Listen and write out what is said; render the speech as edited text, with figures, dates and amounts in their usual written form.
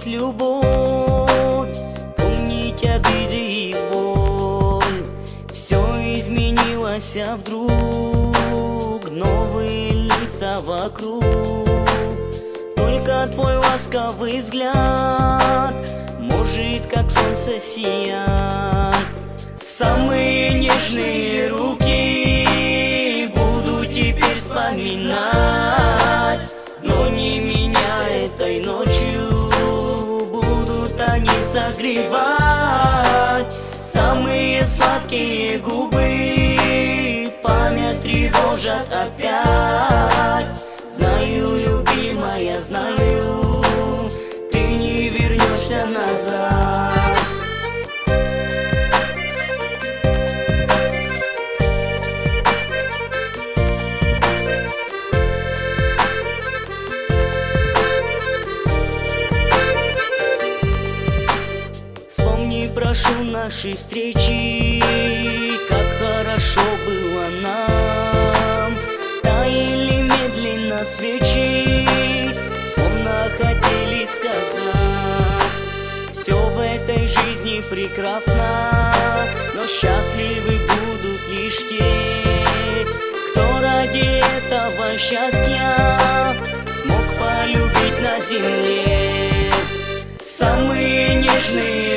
вновь любовь, помнить обиды и боль. Все изменилось, а вдруг новые лица вокруг. Только твой ласковый взгляд может, как солнце, сиять. Самые нежные руки буду теперь вспоминать, но не меня этой ночью будут они согревать. Самые сладкие губы память тревожат опять. Знаю, любимая, знаю, ты не вернешься назад. Вспомни, прошу, наши встречи, как хорошо было нам. Таяли медленно свечи, словно хотели сказать: все в этой жизни прекрасно, но счастливы будут лишь те, кто ради этого счастья смог полюбить на земле. Самые нежные